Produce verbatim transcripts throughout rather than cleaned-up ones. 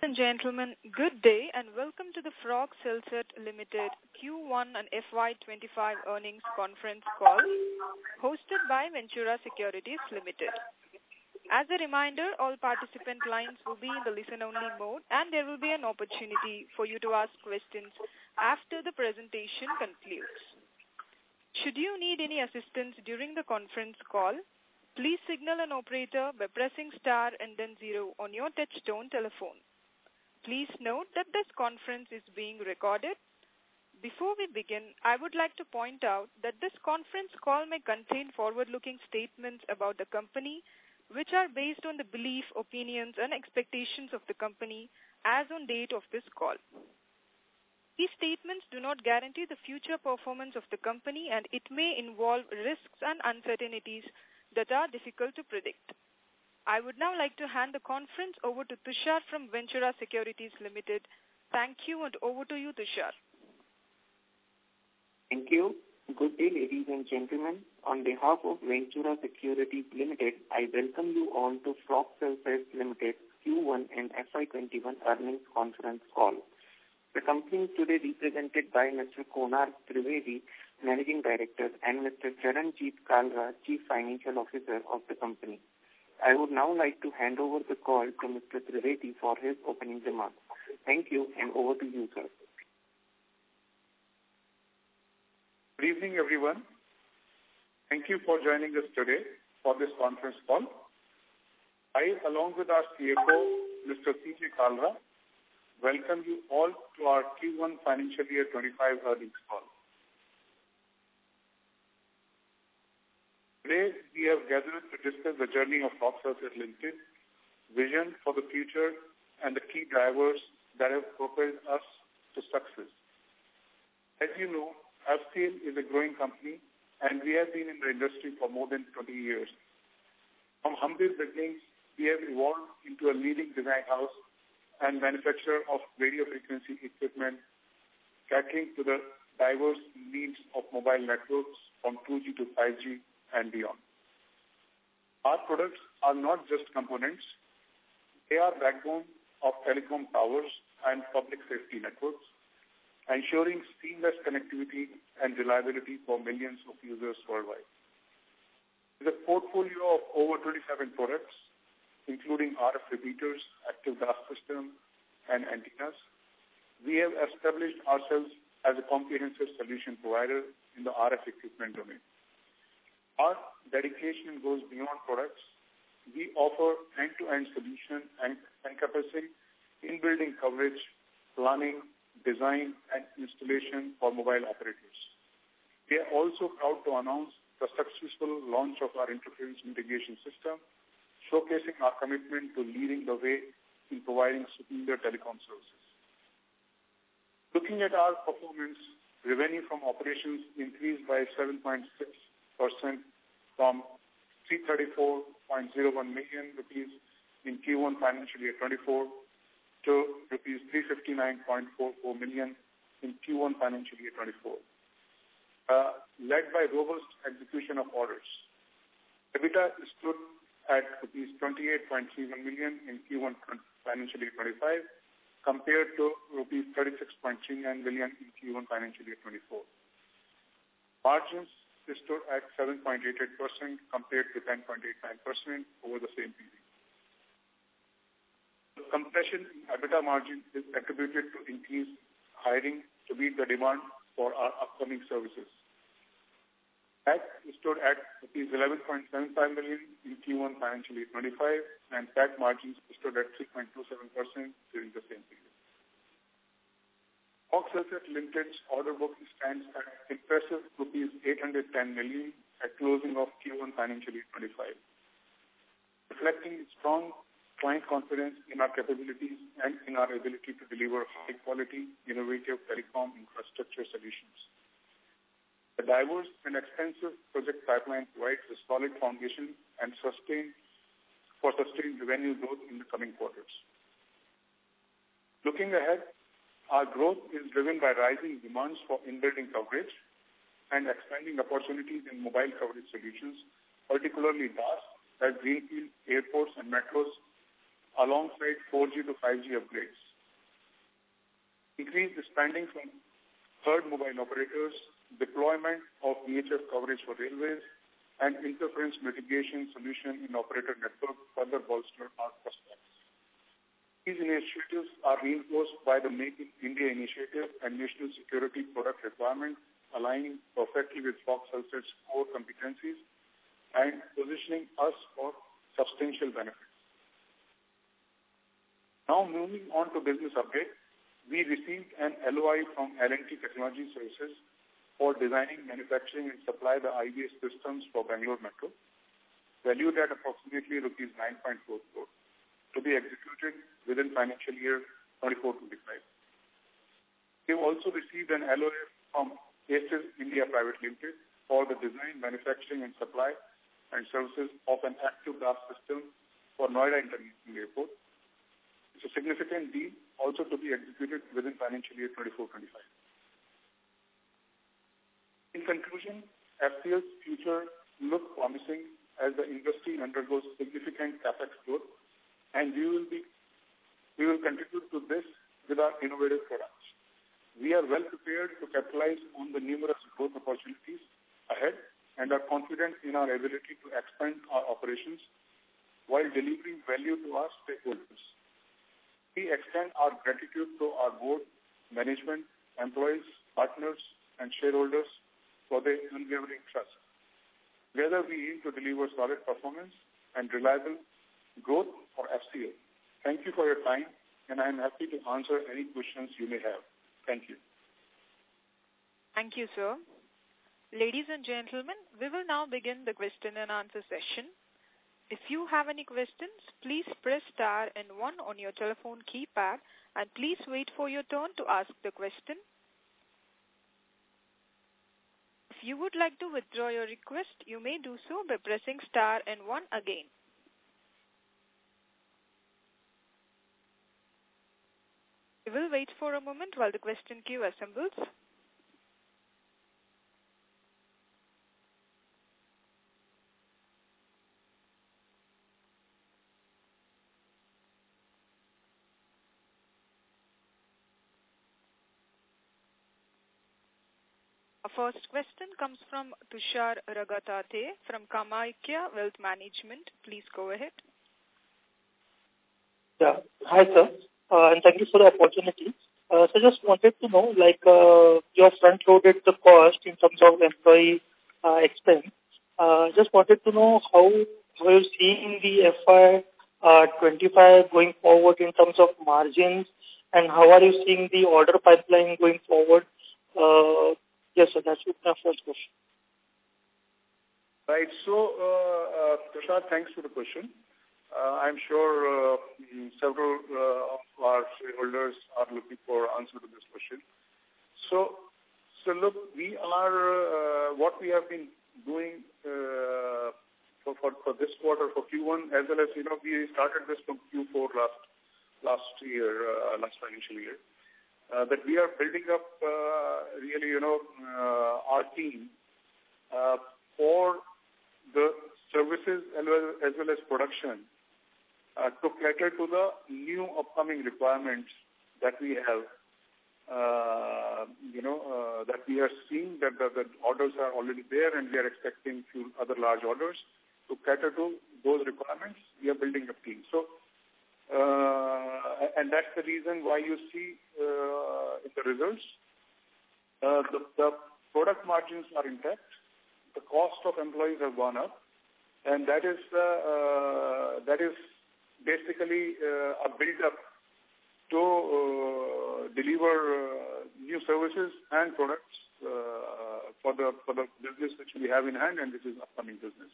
and gentlemen, good day and welcome to the Frog Celset Limited Q one and F Y twenty-five earnings conference call hosted by Ventura Securities Limited. As a reminder, all participant lines will be in the listen-only mode and there will be an opportunity for you to ask questions after the presentation concludes. Should you need any assistance during the conference call, please signal an operator by pressing star and then zero on your touch-tone telephone. Please note that this conference is being recorded. Before we begin, I would like to point out that this conference call may contain forward-looking statements about the company which are based on the belief, opinions and expectations of the company as on date of this call. These statements do not guarantee the future performance of the company and it may involve risks and uncertainties that are difficult to predict. I would now like to hand the conference over to Tushar from Ventura Securities Limited. Thank you and over to you, Tushar. Thank you. Good day, ladies and gentlemen. On behalf of Ventura Securities Limited, I welcome you all to Frog Celset Limited Q one and F Y twenty-one earnings conference call. The company is today represented by Mister Konark Trivedi, Managing Director, and Mister Charanjit Kalra, Chief Financial Officer of the company. I would now like to hand over the call to Mister Trivedi for his opening remarks. Thank you, and over to you, sir. Good evening, everyone. Thank you for joining us today for this conference call. I, along with our C F O, Mister C J Kalra, welcome you all to our Q one financial year twenty-five earnings call. Today, we have gathered to discuss the journey of Frog Celset Limited, vision for the future, and the key drivers that have propelled us to success. As you know, F C L is a growing company, and we have been in the industry for more than twenty years. From humble beginnings, we have evolved into a leading design house and manufacturer of radio frequency equipment, catering to the diverse needs of mobile networks from two G to five G and beyond. Our products are not just components, they are backbone of telecom towers and public safety networks, ensuring seamless connectivity and reliability for millions of users worldwide. With a portfolio of over twenty-seven products, including R F repeaters, active gas system, and antennas, we have established ourselves as a comprehensive solution provider in the R F equipment domain. Our dedication goes beyond products. We offer end-to-end solution and encompassing in-building coverage, planning, design, and installation for mobile operators. We are also proud to announce the successful launch of our interference mitigation system, showcasing our commitment to leading the way in providing superior telecom services. Looking at our performance, revenue from operations increased by seven point six percent from three hundred thirty-four point zero one million rupees in Q one financial year twenty-four to rupees three hundred fifty-nine point four four million in Q one financial year twenty-four, uh, led by robust execution of orders. EBITDA stood at rupees twenty-eight point three one million in Q one financial year twenty-five compared to rupees thirty-six point three nine million in Q one financial year twenty-four. Margins stood at seven point eight eight percent compared to ten point eight nine percent over the same period. The compression in EBITDA margin is attributed to increased hiring to meet the demand for our upcoming services. P A T stood at eleven point seven five million in Q one financial year twenty-five and P A T margins stood at three point two seven percent during the same period. Frog Celset Limited's order book stands at impressive rupees eight hundred ten million at closing of Q one financial year twenty-five, reflecting strong client confidence in our capabilities and in our ability to deliver high-quality, innovative telecom infrastructure solutions. The diverse and extensive project pipeline provides a solid foundation and sustain for sustained revenue growth in the coming quarters. Looking ahead, our growth is driven by rising demands for in-building coverage and expanding opportunities in mobile coverage solutions, particularly D A S, as greenfield airports and metros alongside four G to five G upgrades. Increase the spending from third mobile operators, deployment of V H F coverage for railways, and interference mitigation solution in operator network further bolster our prospects. These initiatives are reinforced by the Make in India initiative and national security product requirements, aligning perfectly with Fox Healthcare's core competencies and positioning us for substantial benefits. Now moving on to business update, we received an L O I from L and T Technology Services for designing, manufacturing and supply the I B S systems for Bangalore Metro, valued at approximately rupees nine point four crore, to be executed within financial year twenty-four twenty-five. We have also received an L O I from Aces India Private Limited for the design, manufacturing and supply and services of an active blast system for Noida International Airport. It's a significant deal also to be executed within financial year twenty-four twenty-five. In conclusion, F C L's future looks promising as the industry undergoes significant capex growth, and we will be we will contribute to this with our innovative products. We are well prepared to capitalize on the numerous growth opportunities ahead and are confident in our ability to expand our operations while delivering value to our stakeholders. We extend our gratitude to our board, management, employees, partners, and shareholders for their unwavering trust. Together, we aim to deliver solid performance and reliable growth for F C L. Thank you for your time, and I am happy to answer any questions you may have. Thank you. Thank you, sir. Ladies and gentlemen, we will now begin the question and answer session. If you have any questions, please press star and one on your telephone keypad, and please wait for your turn to ask the question. If you would like to withdraw your request, you may do so by pressing star and one again. We will wait for a moment while the question queue assembles. Our first question comes from Tushar Ragatate from Kamakhya Wealth Management. Please go ahead. Yeah. Hi, sir. Uh, and thank you for the opportunity. Uh, so just wanted to know, like, uh, you have front-loaded the cost in terms of employee uh, expense. Uh, just wanted to know how, how you're seeing the F Y twenty-five going forward in terms of margins, and how are you seeing the order pipeline going forward? Uh, yes, sir, that's my first question. Right. So, uh, uh, Tushar, thanks for the question. Uh, I'm sure uh, several uh, of our shareholders are looking for answer to this question. So, so look, we are, uh, what we have been doing uh, for, for, for this quarter, for Q one, as well as, you know, we started this from Q four last, last year, uh, last financial year, uh, that we are building up uh, really, you know, uh, our team uh, for the services as well, as well as production uh, to cater to the new upcoming requirements that we have, uh, you know, uh, that we are seeing that the, the orders are already there, and we are expecting few other large orders. To cater to those requirements, we are building a team. So, uh, and that's the reason why you see uh, in the results, uh, the, the product margins are intact. The cost of employees have gone up, and that is uh, uh, that is basically uh, a build-up to uh, deliver uh, new services and products uh, for the for the business which we have in hand, and which is upcoming business.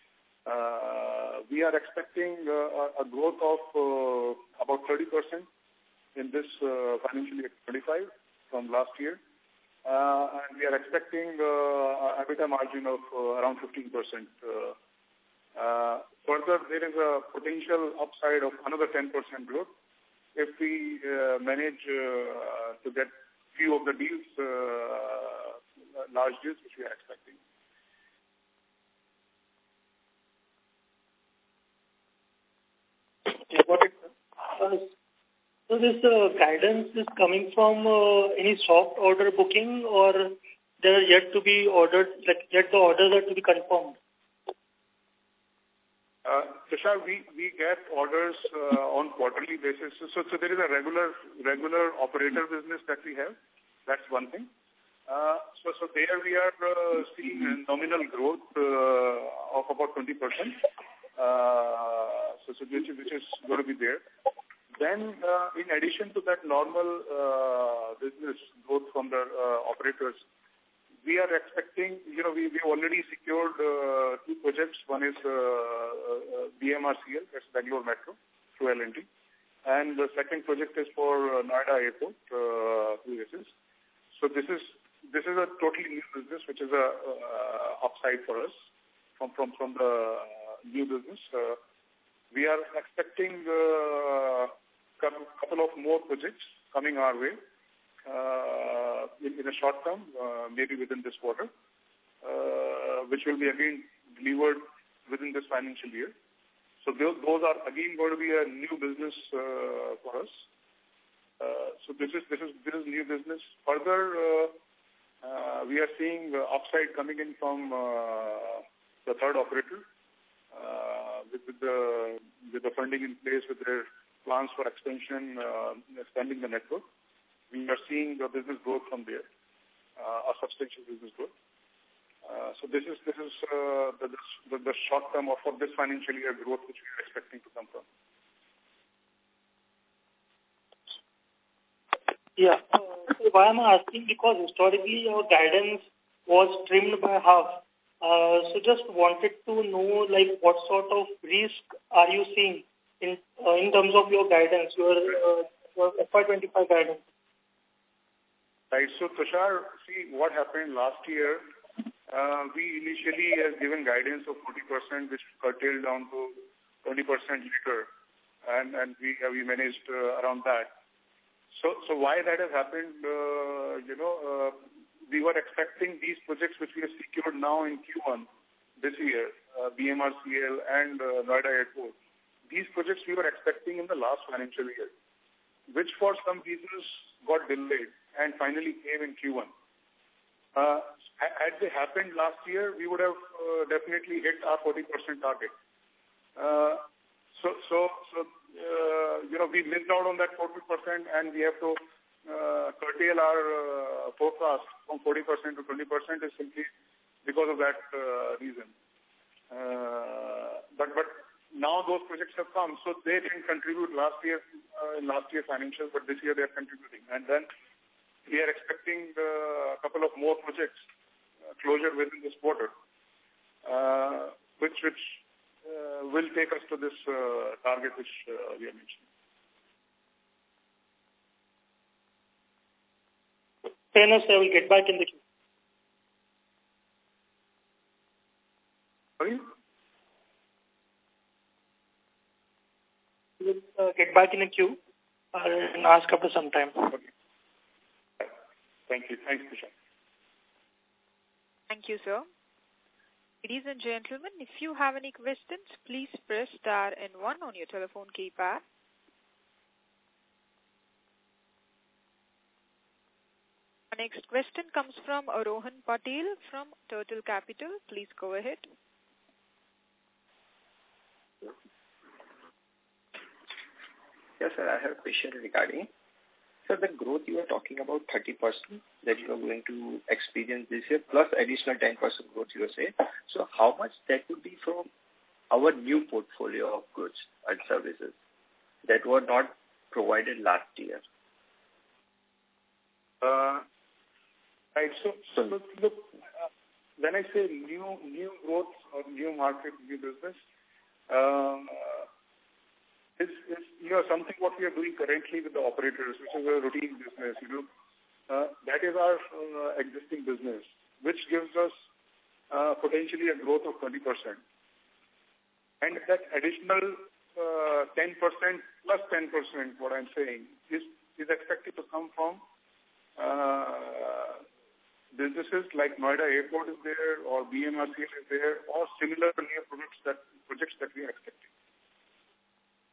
Uh, we are expecting uh, a growth of uh, about thirty percent in this uh, financial year twenty-five from last year. Uh, and we are expecting uh, a EBITDA margin of uh, around fifteen percent. Uh, uh, further, there is a potential upside of another ten percent growth if we uh, manage uh, to get few of the deals, uh, large deals, which we are expecting. Okay, got it, sir. Uh, so this uh, guidance is coming from uh, any soft order booking, or there are yet to be ordered, like yet the orders are to be confirmed? Uh, Tushar, we, we get orders uh, on quarterly basis. So, so, so there is a regular regular operator business that we have. That's one thing. Uh, so, so there we are uh, seeing a nominal growth uh, of about twenty percent. Uh, so, so which, which is going to be there. Then, uh, in addition to that normal uh, business growth from the uh, operators, we are expecting, you know, we we already secured uh, two projects. One is uh, uh, B M R C L, that's Bangalore Metro, through L and T. And the second project is for uh, Noida Airport, uh, through A C E S. So this is this is a totally new business, which is a uh, upside for us from from from the uh, new business. Uh, we are expecting a uh, couple, couple of more projects coming our way uh, in, in the short term, uh, maybe within this quarter, uh, which will be again delivered within this financial year. So those, those are again going to be a new business uh, for us. Uh, so this is this is this is new business. Further, uh, uh, we are seeing uh, upside coming in from uh, the third operator uh, with, with the with the funding in place, with their plans for expansion, uh, expanding the network. We are seeing the business growth from there, uh, a substantial business growth. Uh, so this is this is uh, the, the the short term or for this financial year growth which we are expecting to come from. Yeah. Uh, so why am I asking? Because historically our guidance was trimmed by half. Uh, so just wanted to know, like, what sort of risk are you seeing in uh, in terms of your guidance, your, uh, your F Y twenty-five guidance? Right. So, Tushar, see what happened last year. Uh, we initially have given guidance of forty percent, which curtailed down to twenty percent later, and and we uh, we managed uh, around that. So, so why that has happened, uh, you know, uh, we were expecting these projects which we have secured now in Q one this year, uh, B M R C L and uh, Noida Airport. These projects we were expecting in the last financial year, which for some reasons got delayed and finally came in Q one. Uh, had they happened last year, we would have uh, definitely hit our forty percent target. Uh, so, so, so. Uh, you know, we missed out on that forty percent and we have to uh, curtail our uh, forecast from forty percent to twenty percent is simply because of that uh, reason. Uh, but but now those projects have come, so they didn't contribute last year, uh, in last year's financials, but this year they are contributing. And then we are expecting uh, a couple of more projects uh, closure within this quarter, uh, which which Uh, will take us to this uh, target which uh, we are mentioning. Fair enough, I will get back in the queue. Sorry? We'll uh, get back in the queue uh, and ask after some time. Okay. Thank you. Thanks, Tushar. Thank you, sir. Ladies and gentlemen, if you have any questions, please press star and one on your telephone keypad. Our next question comes from Rohan Patel from Turtle Capital. Please go ahead. Yes, sir, I have a question regarding, so the growth you are talking about, thirty percent that you are going to experience this year, plus additional ten percent growth you are saying. So how much that would be from our new portfolio of goods and services that were not provided last year? Uh, right, so, so look, look uh, when I say new new growth or new market, new business, uh, Is, is, you know, something what we are doing currently with the operators, which is a routine business, you know, uh, that is our uh, existing business, which gives us uh, potentially a growth of twenty percent. And that additional uh, ten percent plus ten percent, what I'm saying, is, is expected to come from uh, businesses like Noida Airport is there, or B M R C L is there, or similar new projects that, projects that we are expecting.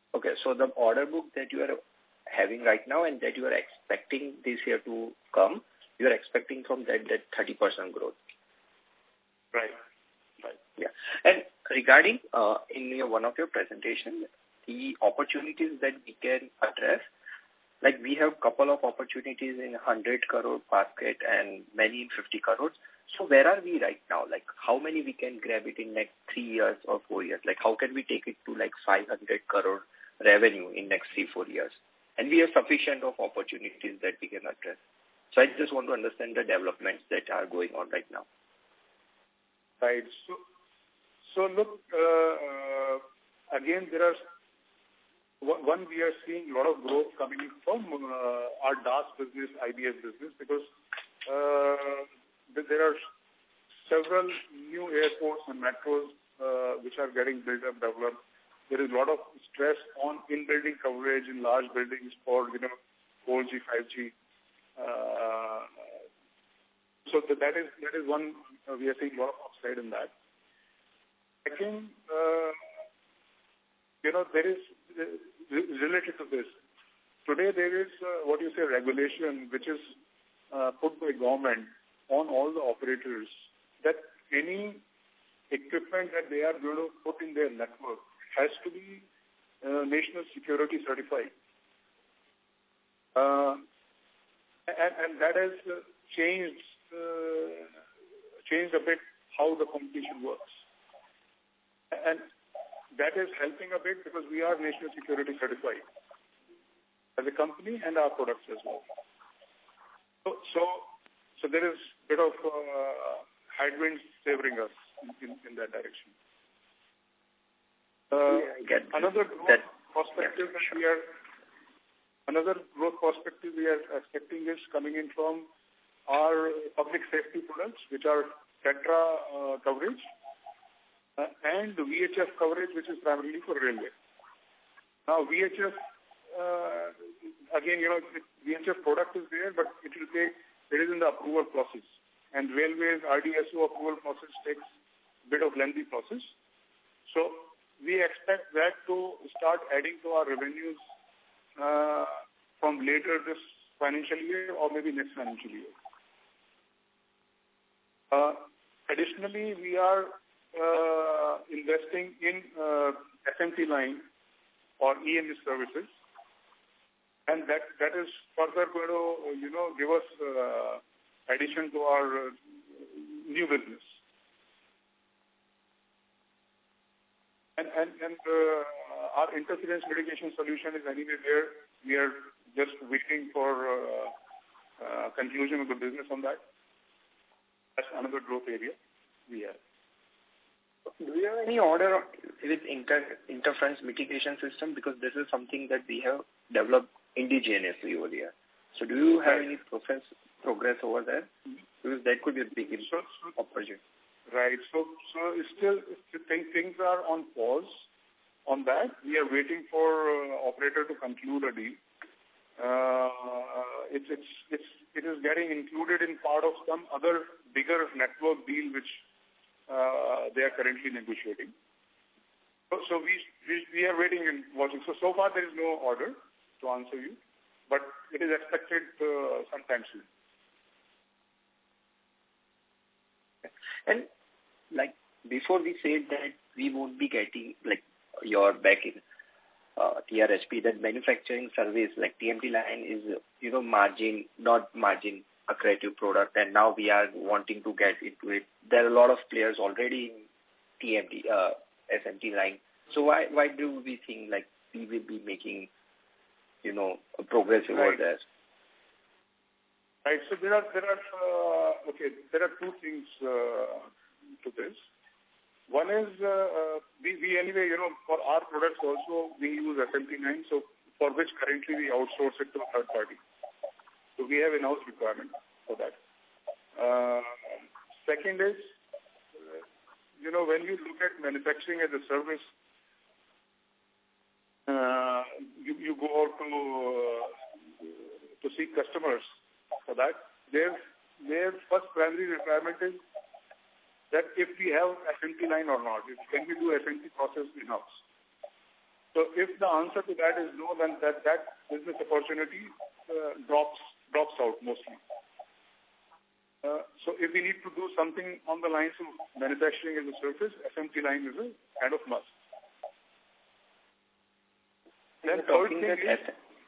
Okay, so the order book that you are having right now and that you are expecting this year to come, you are expecting from that that thirty percent growth. Right. Right. Yeah. And regarding uh, in your, one of your presentations, the opportunities that we can address, like we have couple of opportunities in one hundred crore basket and many in fifty crores. So where are we right now? Like how many we can grab it in next three years or four years? Like how can we take it to like five hundred crore revenue in next three, four years? And we have sufficient of opportunities that we can address. So I just want to understand the developments that are going on right now. Right. So, so look, uh, uh, again, there are, one, we are seeing a lot of growth coming from uh, our D A S business, I B S business, because uh, there are several new airports and metros uh, which are getting built up, developed. There is a lot of stress on in-building coverage in large buildings for, you know, four G, five G. Uh, so that is that is one, uh, we are seeing a lot of upside in that. Second, uh, you know, there is, uh, related to this, today there is uh, what you say regulation which is uh, put by government on all the operators that any equipment that they are going to put in their network has to be uh, national security certified. Uh, and, and that has uh, changed uh, changed a bit how the competition works. And that is helping a bit because we are national security certified as a company and our products as well. So, so, so there is a bit of uh, headwinds favoring us in, in that direction. Uh, yeah, another growth that, perspective yeah, that we are, another growth perspective we are expecting is coming in from our public safety products, which are TETRA uh, coverage uh, and V H F coverage, which is primarily for railway. Now, V H F, uh, again, you know, V H F product is there, but it will take, it is in the approval process. And railways R D S O approval process takes a bit of lengthy process. So, we expect that to start adding to our revenues uh, from later this financial year or maybe next financial year. Uh, additionally, we are uh, investing in uh, S M T line or E M S services, and that that is further going to, you know, give us uh, addition to our uh, new business. And and, and uh, our interference mitigation solution is anyway there. We are just waiting for uh, uh, conclusion of the business on that. That's another growth area we have. Do you have any order with inter interference mitigation system? Because this is something that we have developed indigenously over here. So do you have right. any progress, progress over there? Mm-hmm. Because that could be a big so, so, opportunity. Right. So, so it's still, think things are on pause on that. We are waiting for uh, operator to conclude a deal. Uh, it's, it's, it's, it is getting included in part of some other bigger network deal which uh, they are currently negotiating. So, so we, we, we are waiting and watching. So, so far there is no order to answer you, but it is expected uh, sometime soon. And like before we said that we won't be getting like your back in uh, T R S P, that manufacturing service like T M T line is, you know, margin, not margin accretive product, and now we are wanting to get into it. There are a lot of players already in T M T, uh, S M T line. So why why do we think like we will be making, you know, a progress over right. there? Right. So there are there are uh, okay. There are two things uh, to this. One is uh, uh, we, we anyway, you know, for our products also we use S M T nine, so for which currently we outsource it to a third party. So we have in-house requirement for that. Uh, second is, uh, you know, when you look at manufacturing as a service, uh, you, you go out to uh, to seek customers for that. Their their first primary requirement is that if we have S M T line or not, if, can we do S M T process in-house. So So if the answer to that is no, then that, that business opportunity uh, drops drops out mostly. Uh, so if we need to do something on the lines of manufacturing as a service, S M T line is a kind of must. Then third thing is...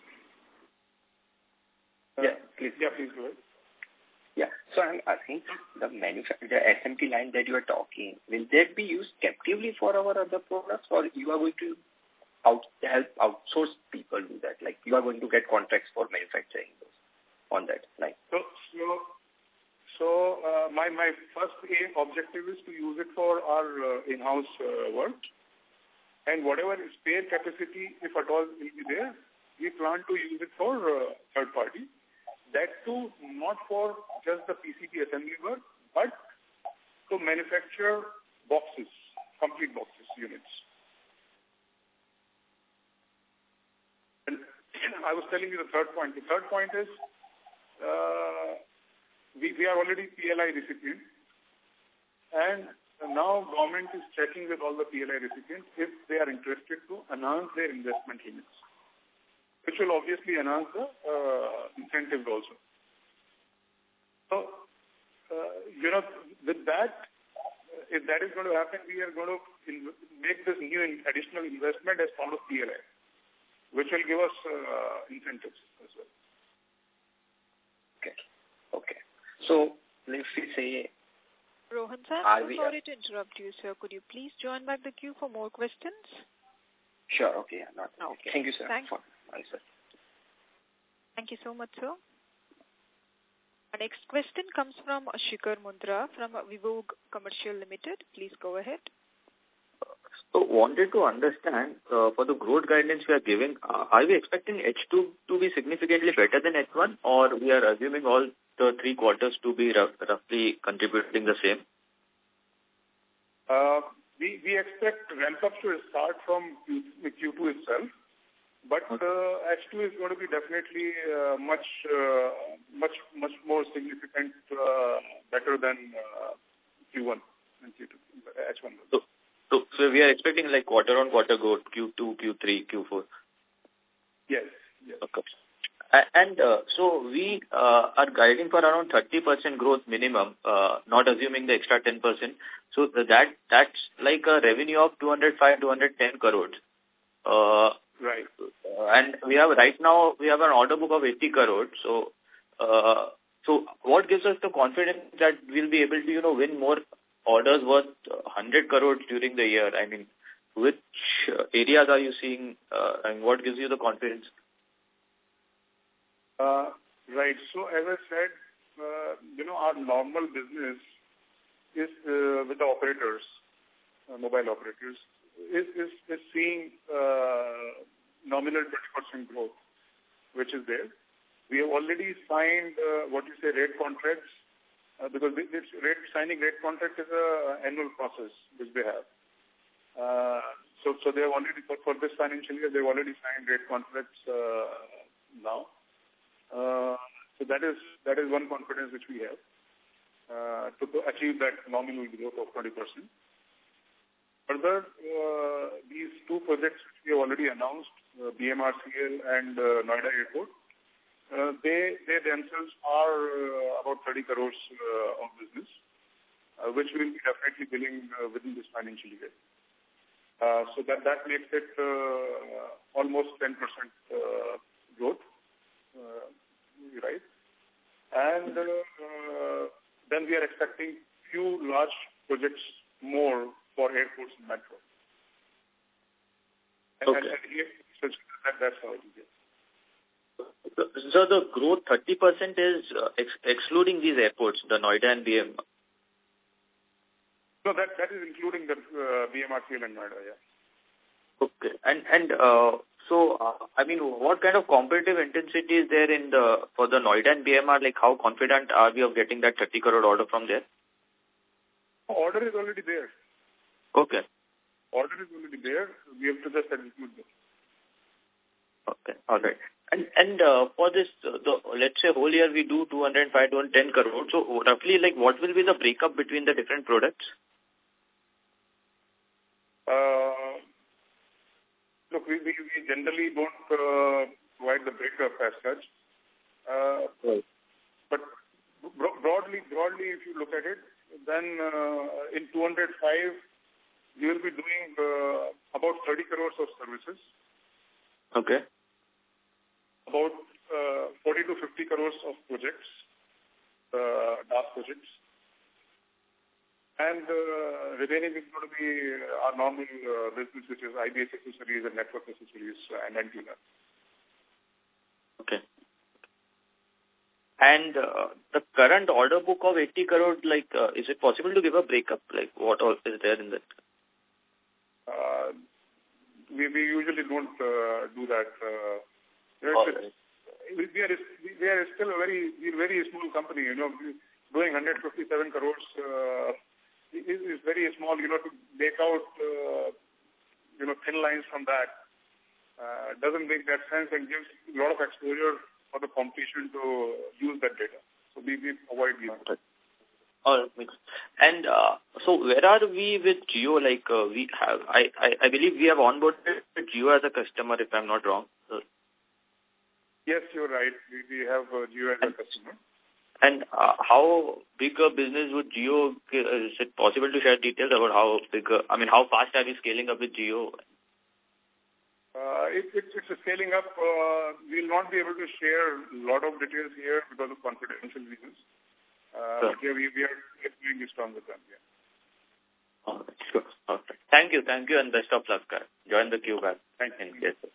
Uh, yeah, please. Yeah, please go ahead. Yeah, so I'm asking the manufacturer, the S M T line that you are talking, will that be used captively for our other products, or you are going to out help outsource people do that? Like you are going to get contracts for manufacturing those on that line. So, so, so uh, my my first aim objective is to use it for our uh, in-house uh, work, and whatever spare capacity, if at all, will be there, we plan to use it for uh, third party. That too, not for just the P C B assembly work, but to manufacture boxes, complete boxes, units. And I was telling you the third point. The third point is uh, we, we are already P L I recipient, and now government is checking with all the P L I recipients if they are interested to enhance their investment limits, which will obviously enhance the uh, incentives also. So, uh, you know, with that, if that is going to happen, we are going to in- make this new in- additional investment as part of P L I, which will give us uh, incentives as well. Okay. Okay. So, let's say... Rohan sir, Are so we, sorry to interrupt you, sir. Could you please join back the queue for more questions? Sure, okay. Not, Okay. Thank you, sir, Thank, for answer. thank you so much, sir. Our next question comes from Shikhar Mundra from Vivog Commercial Limited. Please go ahead. So, wanted to understand, uh, for the growth guidance we are giving, uh, are we expecting H two to be significantly better than H one, or we are assuming all the three quarters to be rough, roughly contributing the same? Uh, we, we expect ramp-ups to start from Q two itself, but uh, H two is going to be definitely uh, much, uh, much, much more significant, uh, better than uh, Q one and Q two, H one. So, so, so we are expecting like quarter-on-quarter growth, Q two, Q three, Q four? Yes, yes. Okay. And uh, so we uh, are guiding for around thirty percent growth minimum, uh, not assuming the extra ten percent. So that that's like a revenue of two hundred five, two hundred ten crores. Uh, right. And we have right now, we have an order book of eighty crores. So, uh, so what gives us the confidence that we'll be able to, you know, win more orders worth one hundred crores during the year? I mean, which areas are you seeing uh, and what gives you the confidence? Uh, right. So as I said, uh, you know, our normal business is uh, with the operators, uh, mobile operators, is, is, is seeing uh, nominal twenty percent growth, which is there. We have already signed uh, what you say rate contracts, uh, because this rate, signing rate contract is an annual process which they have. Uh, so, so they have already, for, for this financial year, they've already signed rate contracts uh, now. Uh, so that is that is one confidence which we have uh, to, to achieve that nominal growth of twenty percent. Further, uh, these two projects which we have already announced, uh, B M R C L and uh, Noida Airport, uh, they they themselves are uh, about thirty crores uh, of business, uh, which we will be definitely billing uh, within this financial year. Uh, so that that makes it uh, almost ten percent uh, growth. Uh, right, and uh, uh, then we are expecting few large projects more for airports and metro. And, okay. and, and so that, that's how it is. So the growth thirty percent is uh, ex excluding these airports, the Noida and B M? No, that that is including the uh, B M R C L and Noida, yeah. Okay, and and uh, so uh, I mean, what kind of competitive intensity is there in the for the Noida and B M R? Like, how confident are we of getting that thirty crore order from there? Order is already there. Okay. Order is already there. We have to just execute them. Okay, all right. And and uh, for this, uh, the let's say whole year we do two hundred five, two hundred ten crore. So roughly, like, what will be the breakup between the different products? Uh, look, we, we, we generally don't uh, provide the breakup as such. Uh, right. But bro- broadly, broadly, if you look at it, then uh, in two hundred five, we will be doing uh, about thirty crores of services. Okay. About uh, forty to fifty crores of projects, uh, D A S projects. And uh, remaining is going to be our normal uh, business, which is I B S accessories and network accessories and antenna. Okay. And uh, the current order book of eighty crore, like, uh, is it possible to give a breakup? Like, what all is there in that? Uh, we, we usually don't uh, do that. Uh, you know, oh, it's, we, we, are, we are still a very, very small company, you know, doing one hundred fifty-seven crores. Uh, Is, is very small, you know, to make out, uh, you know, thin lines from that uh, doesn't make that sense and gives a lot of exposure for the competition to use that data. So we, we avoid these. Oh, and uh, so where are we with Jio? Like uh, we have, I, I, I believe we have onboarded Jio as a customer, if I'm not wrong. So, yes, you're right. We, we have uh, Jio as a customer. And uh, how big a business would Jio, is it possible to share details about how big, a, I mean, how fast are we scaling up with Jio? Uh, it, it, it's a scaling up. Uh, we'll not be able to share a lot of details here because of confidential reasons. Uh, sure. But yeah, we, we are doing strong with them. Yeah. All right, sure. All right. Thank you. Thank you and best of luck, guys. Join the queue, guys. Thank you. Yes, sir.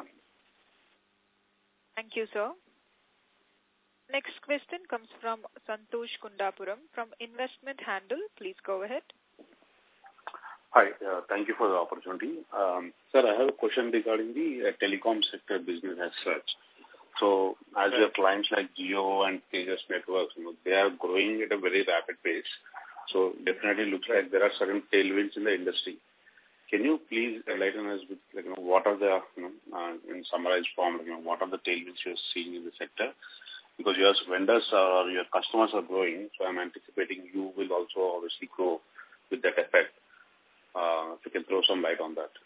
Thank you, sir. Next question comes from Santosh Kundapuram from Investment Handle. Please go ahead. Hi, uh, thank you for the opportunity. Um, sir, I have a question regarding the uh, telecom sector business as such. So, as your clients like Jio and Tejas Networks, you know, they are growing at a very rapid pace. So, definitely looks like there are certain tailwinds in the industry. Can you please enlighten us with, like, you know, what are the, you know, uh, in summarized form, you know, what are the tailwinds you're seeing in the sector? Because your vendors or your customers are growing, so I'm anticipating you will also obviously grow with that effect. Uh, if you can throw some light on that.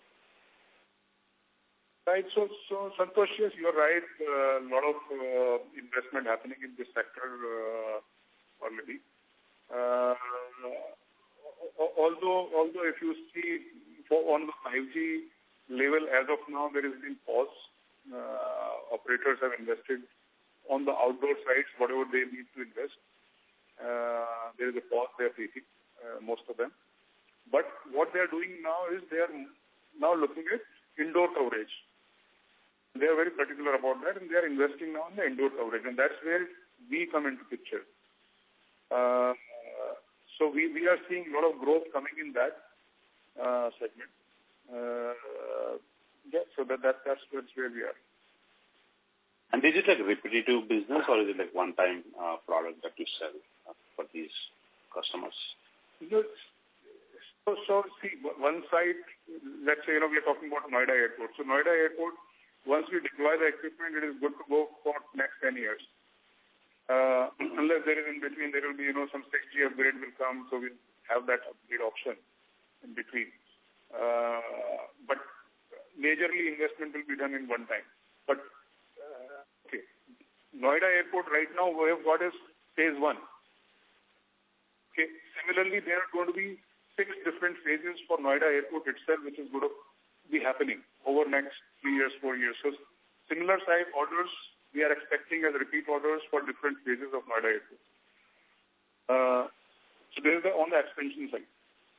Right. So, so Santosh, yes, you're right. A uh, lot of uh, investment happening in this sector uh, already. Uh, although, although if you see for on the five G level, as of now, there has been pause. Uh, operators have invested on the outdoor sites, whatever they need to invest. Uh, there is a pause they are taking, uh, most of them. But what they are doing now is they are now looking at indoor coverage. They are very particular about that, and they are investing now in the indoor coverage, and that's where we come into picture. Uh, so we, we are seeing a lot of growth coming in that uh, segment. Uh, yeah, so that, that that's, that's where we are. And is it like a repetitive business or is it like one-time uh, product that you sell uh, for these customers? Yes. So, so, see, one side, let's say, you know, we are talking about Noida Airport. So, Noida Airport, once we deploy the equipment, it is good to go for next ten years. Uh, unless there is in between, there will be, you know, some six G upgrade will come, so we'll have that upgrade option in between. Uh, but majorly investment will be done in one time. But Okay. Noida Airport right now, we have got is phase one. Okay. Similarly, there are going to be six different phases for Noida Airport itself, which is going to be happening over next three years, four years. So similar type orders we are expecting as repeat orders for different phases of Noida Airport. Uh, so there is the, on the expansion side.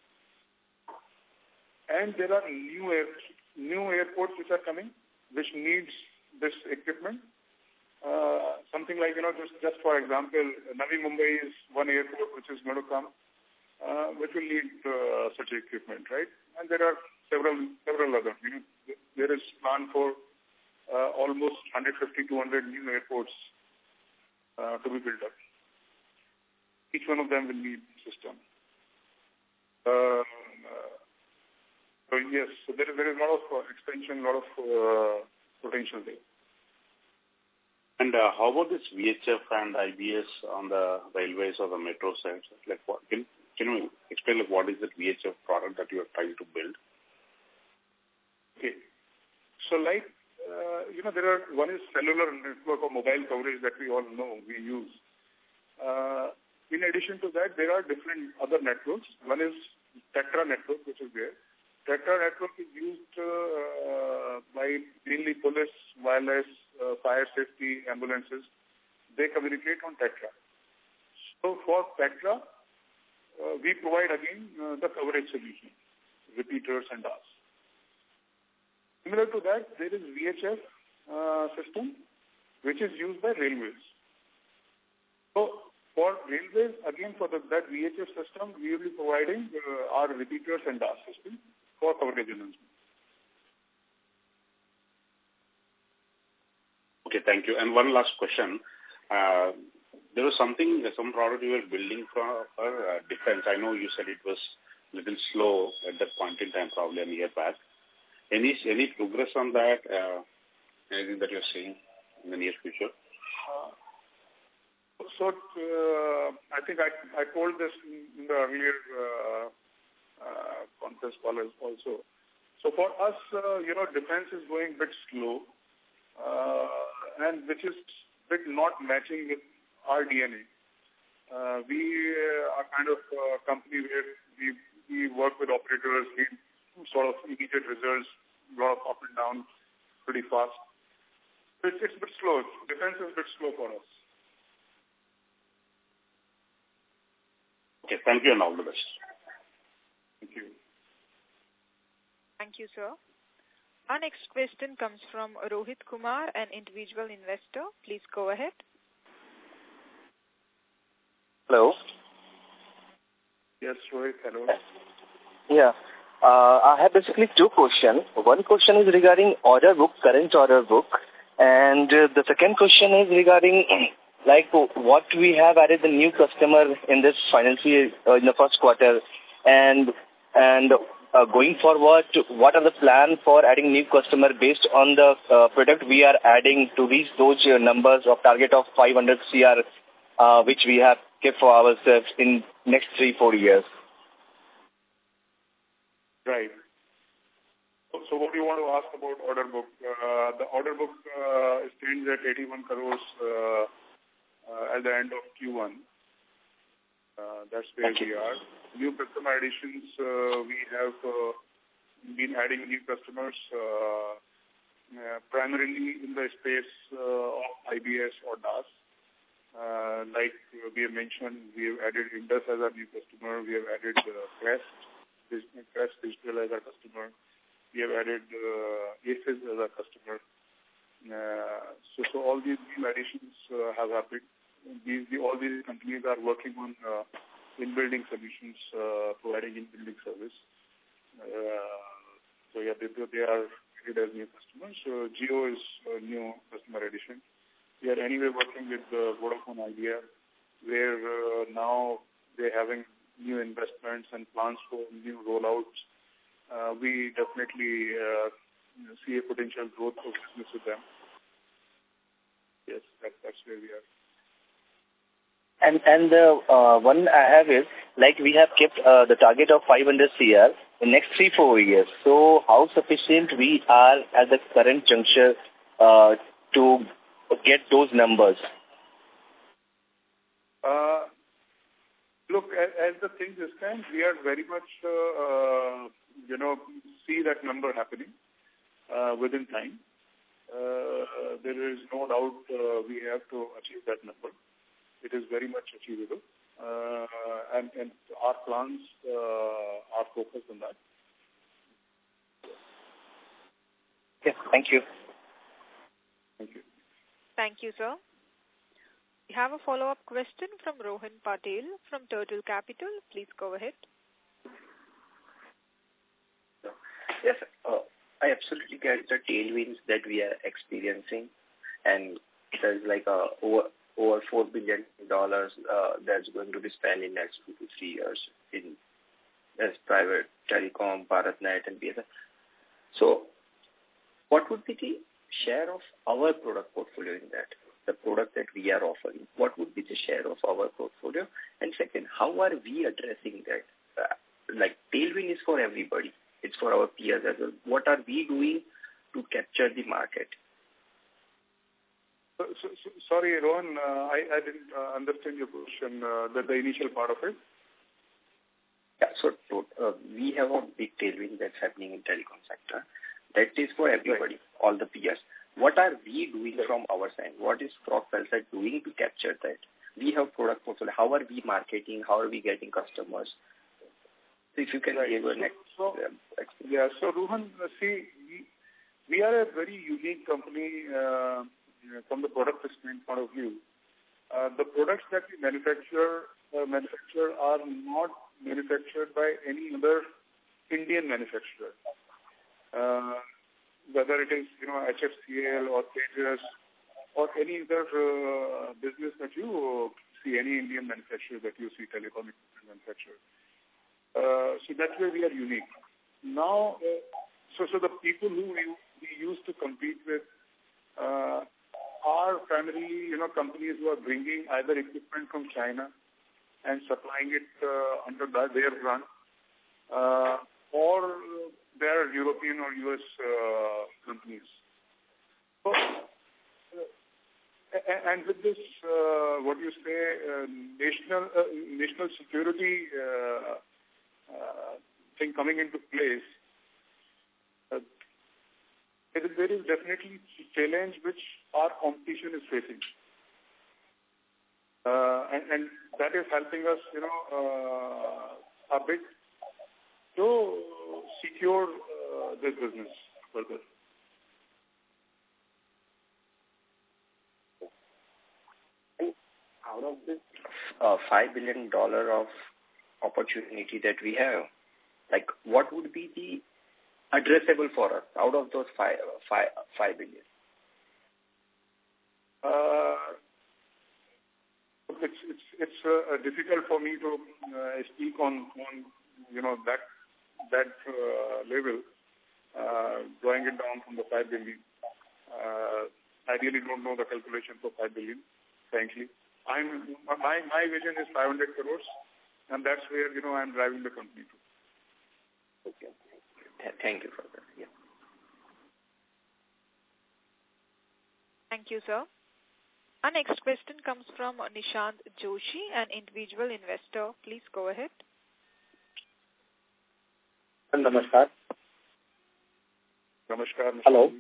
And there are new air, new airports which are coming, which needs this equipment. Uh, something like, you know, just, just for example, Navi Mumbai is one airport which is going to come, uh, which will need uh, such equipment, right? And there are several several others. You know, there is plan for uh, almost one hundred fifty, two hundred new airports uh, to be built up. Each one of them will need system. Uh, uh, so yes, so there is there is a lot of uh, expansion, a lot of uh, potential there. And uh, how about this V H F and I B S on the railways or the metro sites? Like, what can can you explain like what is the V H F product that you are trying to build? Okay. So like, uh, you know, there are, one is cellular network or mobile coverage that we all know, we use. Uh, in addition to that, there are different other networks. One is Tetra network, which is there. Tetra network is used uh, by mainly police, wireless, uh, fire safety, ambulances. They communicate on Tetra. So for Tetra, uh, we provide again uh, the coverage solution, repeaters and D A S. Similar to that, there is V H F uh, system, which is used by railways. So for railways, again for the, that V H F system, we will be providing uh, our repeaters and D A S system for coverage announcement. Okay, thank you. And one last question. Uh, there was something, some product you were building for, for uh, defense. I know you said it was a little slow at that point in time, probably a year back. Any any progress on that? Uh, anything that you're seeing in the near future? Uh, so uh, I think I, I told this in the earlier uh, uh, conference call also. So for us, uh, you know, defense is going a bit slow, uh, and which is a bit not matching with our D N A. Uh, we uh, are kind of a company where we, we work with operators, we sort of immediate results, a lot of up and down pretty fast. It's, it's a bit slow. Defense is a bit slow for us. Okay, thank you and all the best. Thank you. Thank you, sir. Our next question comes from Rohit Kumar, an individual investor. Please go ahead. Hello. Yes, Rohit, hello. Yeah. Uh, I have basically two questions. One question is regarding order book, current order book. And uh, the second question is regarding like what we have added the new customer in this financial year, uh, in the first quarter. And and uh, going forward, what are the plans for adding new customer based on the uh, product we are adding to reach those uh, numbers of target of five hundred crore, uh, which we have kept for ourselves in next three, four years? Right. So, so what do you want to ask about order book? Uh, the order book uh, stands at eighty-one crores uh, uh, at the end of Q one. Uh, that's where we are. New customer additions, uh, we have uh, been adding new customers uh, uh, primarily in the space uh, of I B S or D A S. Uh, like we have mentioned, we have added Indus as our new customer. We have added uh, Crest, Crest Digital as our customer. We have added uh, Aces as our customer. Uh, so, so all these new additions uh, have happened. These, the, all these companies are working on uh, in-building solutions, uh, providing in-building service. Uh, so yeah, they, they are added as new customers. So Jio is a new customer addition. We are anyway working with uh, Vodafone Idea, where uh, now they're having new investments and plans for new rollouts. Uh, we definitely uh, see a potential growth of business with them. Yes, that, that's where we are. And and the uh, one I have is, like we have kept uh, the target of five hundred crore in next three, four years. So how sufficient we are at the current juncture uh, to get those numbers? Uh, look, as, as the thing is kind, we are very much, uh, uh, you know, see that number happening uh, within time. Uh, there is no doubt uh, we have to achieve that number. It is very much achievable. Uh, and, and our plans uh, are focused on that. Yes, thank you. Thank you. Thank you, sir. We have a follow-up question from Rohan Patel from Turtle Capital. Please go ahead. Yes, uh, I absolutely get the tailwinds that we are experiencing, and there's like a over over four billion dollars uh, that's going to be spent in next two to three years in as private telecom, BharatNet, and B S N L. So, what would be the share of our product portfolio in that? The product that we are offering, what would be the share of our portfolio? And second, how are we addressing that? Uh, like tailwind is for everybody. It's for our peers as well. What are we doing to to capture the market? So, so, so, sorry, Rohan, uh, I, I didn't uh, understand your question, uh, the, the initial part of it. Yeah, so uh, we have a big tailwind that's happening in telecom sector. That is for everybody, right. All the peers. What are we doing right. from our side? What is Frox Cellset doing to capture that? We have product portfolio. How are we marketing? How are we getting customers? So if you can right. give a next... So, uh, yeah, so Rohan, uh, see, we, we are a very unique company uh, from the product point of view. Uh, the products that we manufacture uh, manufacture are not manufactured by any other Indian manufacturer. Uh, whether it is, you know, H F C L or Tejas or any other uh, business that you see, any Indian manufacturer that you see, telecom equipment manufacturer. Uh, so that's where we are unique. Now, uh, so so the people who we, we used to compete with uh, are primarily, you know, companies who are bringing either equipment from China and supplying it uh, under their brand, uh, or they are European or U S uh, companies. So, uh, and with this, uh, what you say, uh, national uh, national security uh, uh, thing coming into place, uh, there is, there is definitely a challenge which our competition is facing. Uh, and, and that is helping us, you know, uh, a bit to secure uh, this business further. Out of this uh, five billion dollars of opportunity that we have, like what would be the addressable for us out of those five, five, five billion? Uh, it's it's it's uh, difficult for me to uh, speak on on you know that that uh, level, uh, drawing it down from the five billion. Uh, I really don't know the calculation for five billion, frankly. I'm my my vision is five hundred crores, and that's where you know I'm driving the company to. Okay. Thank you for that. Yeah. Thank you, sir. Our next question comes from Nishant Joshi, an individual investor. Please go ahead. Namaskar. Namaskar. Hello.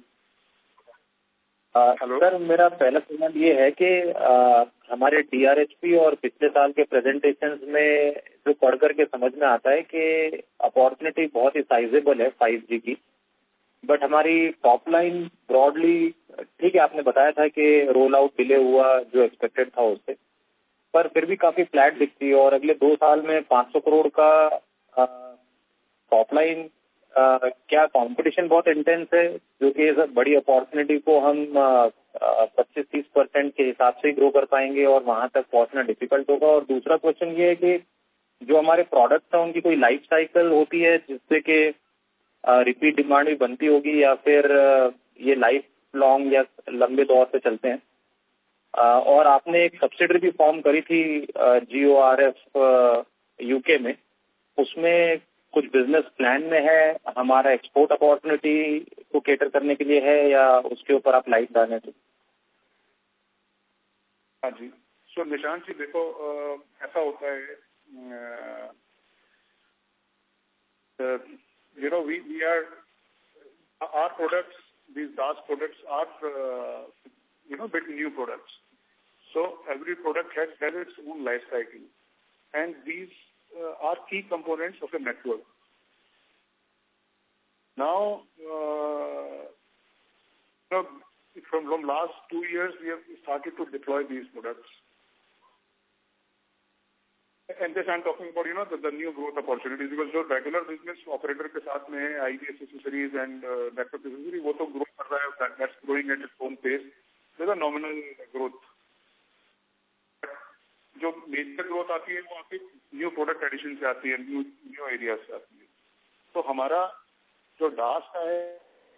Sir मेरा पहला सवाल ये है कि आ, हमारे D R H P और पिछले साल के प्रेजेंटेशंस में जो पढ़ करके समझ में आता है कि अपॉर्चुनिटी बहुत ही साइजेबल है फाइव जी की, बट हमारी टॉप लाइन ब्रॉडली ठीक है, आपने बताया था कि रोल आउट डिले हुआ जो एक्सपेक्टेड था उससे, पर फिर भी काफी फ्लैट दिखती है और अगले दो साल में पाँच सौ करोड़ का टॉप लाइन, Uh, क्या कंपटीशन बहुत इंटेंस है जो कि इस बड़ी अपॉर्चुनिटी को हम पच्चीस तीस परसेंट के हिसाब से ग्रो कर पाएंगे और वहां तक पहुंचना डिफिकल्ट होगा? और दूसरा क्वेश्चन ये है कि जो हमारे प्रोडक्ट्स हैं उनकी कोई लाइफ साइकिल होती है जिससे कि रिपीट डिमांड भी बनती होगी या फिर uh, ये लाइफ लॉन्ग या लंबे दौर पे चलते हैं? uh, और आपने एक सब्सिडरी भी फॉर्म करी थी G O R F UK में, उसमें कुछ बिजनेस प्लान में है, हमारा एक्सपोर्ट अपॉर्चुनिटी को केटर करने के लिए है या उसके ऊपर आप लाइट डालें तो? हाँ जी, सो निशांत जी देखो, आ, ऐसा होता है, you know we we are our products, these last products are uh, you know bit new products, so every product has has its own life cycle, and these Uh, are key components of the network. Now, uh, you know, from, from last two years, we have started to deploy these products. And this I'm talking about, you know, the, the new growth opportunities, because the regular business operator के साथ में I D S accessories and uh, network accessories, वो तो grow कर रहा है, that, that's growing at its own pace. There's a nominal growth. जो major growth आती है वो आपकी न्यू प्रोडक्ट एडिशन से आती है, न्यू न्यू एरियाज से आती है. तो हमारा जो डास का है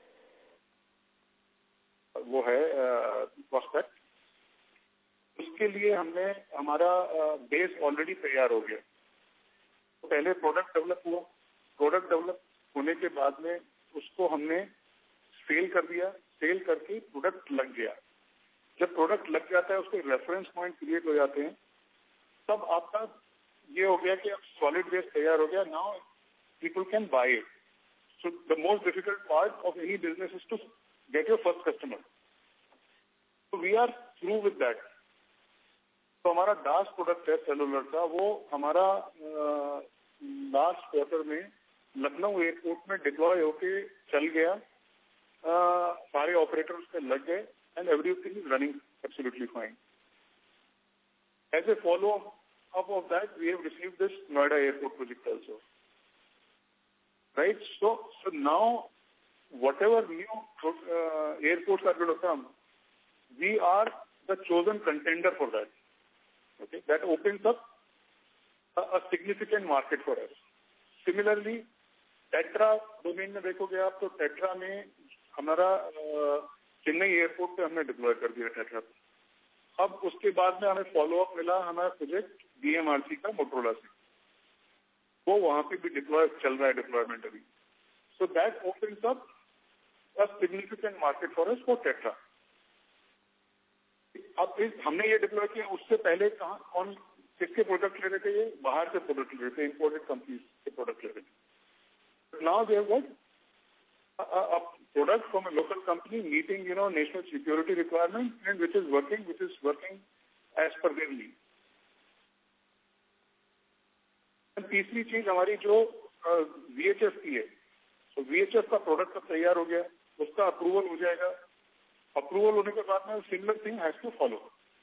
वो है प्रोस्पेक्ट, उसके लिए हमने हमारा बेस ऑलरेडी तैयार हो गया. तो पहले प्रोडक्ट डेवलप हुआ, प्रोडक्ट डेवलप होने के बाद में उसको हमने सेल कर दिया, सेल करके प्रोडक्ट लग गया. जब प्रोडक्ट लग जाता है उसके रेफरेंस पॉइंट क्रिएट हो जाते हैं, तब आपका ये हो गया कि अब सॉलिड वेस्ट तैयार हो गया. Now people can buy it. So the most difficult part of any business is to get your first customer. So we are through with that. तो हमारा डास प्रोडक्ट है सेलुलर का, वो हमारा लास्ट क्वार्टर में लखनऊ एयरपोर्ट में deploy होके चल गया. uh, सारे ऑपरेटर्स पे लग गए and everything is running absolutely fine. As a follow up of that we have received this Noida airport project also. Right. So so now whatever new airports are going to come, we are the chosen contender for that. Okay, that opens up a, a significant market for us. Similarly, Tetra domain में देखोगे आप तो Tetra में हमारा Chennai airport पे हमने deploy कर दिया Tetra. अब उसके बाद में हमें फॉलो अप मिला हमारा project B M R C का मोटरोला से, वो वहां पे भी डिप्लॉय चल रहा है, डिप्लॉयमेंट अभी. So that opens up a significant market for us for Tetra. अब इस हमने ये डिप्लॉय किया, उससे पहले कहाँ कौन किसके प्रोडक्ट ले रहे थे? ये बाहर से प्रोडक्ट ले रहे थे, इंपोर्टेड कंपनीज के प्रोडक्ट ले रहे थे. Now they have got a product from a local company meeting you know national security requirement and which is working which is working as per their need. तीसरी चीज हमारी जो V H F की है, तो V H F का product अब तैयार हो गया, उसका अप्रूवल हो जाएगा. अप्रूवल होने के बाद में similar thing has to follow.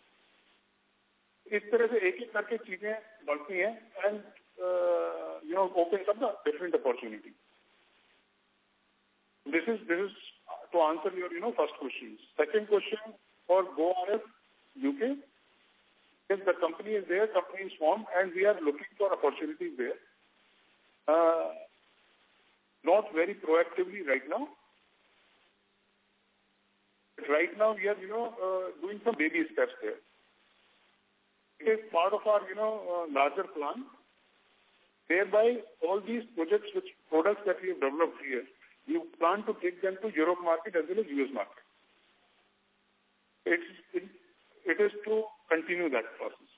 इस तरह से एक एक करके चीजें बढ़ती हैं and you know open up the different opportunity. This is this is to answer your you know first question. Second question for GO R F UK, yes, the company is there, company is formed and we are looking for opportunities there. Uh, not very proactively right now. Right now, we are, you know, uh, doing some baby steps there. It is part of our, you know, uh, larger plan. Thereby, all these projects, which products that we have developed here, we plan to take them to Europe market as well as U S market. It's, it, it is to continue that process.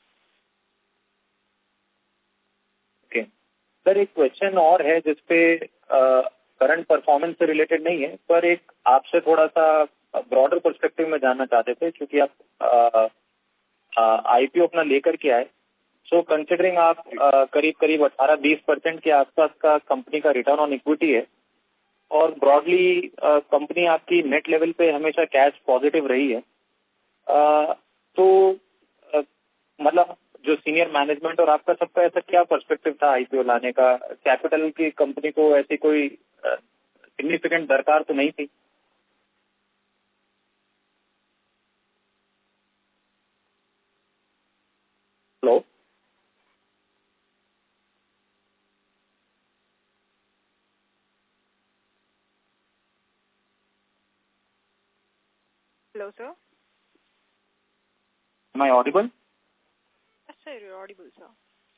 Okay. Sir एक question और है जिसपे current performance से related नहीं है, पर एक आपसे थोड़ा सा ब्रॉडर पर्सपेक्टिव में जानना चाहते थे, क्योंकि आप आईपीओ अपना लेकर के आए. सो कंसिडरिंग आप आ, करीब करीब अठारह बीस परसेंट के आसपास का कंपनी का रिटर्न ऑन इक्विटी है और ब्रॉडली कंपनी आपकी नेट लेवल पे हमेशा कैश पॉजिटिव रही है. आ, तो आ, मतलब जो सीनियर मैनेजमेंट और आपका सबका ऐसा क्या पर्सपेक्टिव था आईपीओ लाने का? कैपिटल की कंपनी को ऐसी कोई सिग्निफिकेंट दरकार तो नहीं थी? Hello Hello, sir. Am I audible? Yes, sir, you're audible, sir.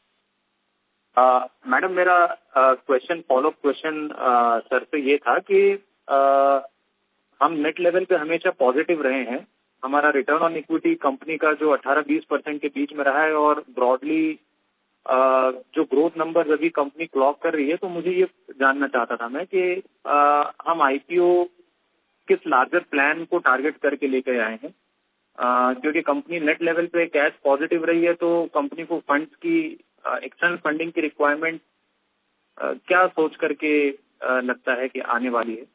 Madam मेरा question follow up question sir से ये था कि uh, हम नेट लेवल पे हमेशा पॉजिटिव रहे हैं. हमारा रिटर्न ऑन इक्विटी कंपनी का जो अठारह बीस परसेंट के बीच में रहा है और ब्रॉडली uh, जो ग्रोथ नंबर अभी कंपनी क्लॉक कर रही है, तो मुझे ये जानना चाहता था मैं कि uh, हम आईपीओ किस लार्जर प्लान को टारगेट करके लेकर आए हैं, uh, क्योंकि कंपनी नेट लेवल पे कैश पॉजिटिव रही है, तो कंपनी को फंड्स की एक्सटर्नल uh, फंडिंग की रिक्वायरमेंट uh, क्या सोच करके uh, लगता है कि आने वाली है?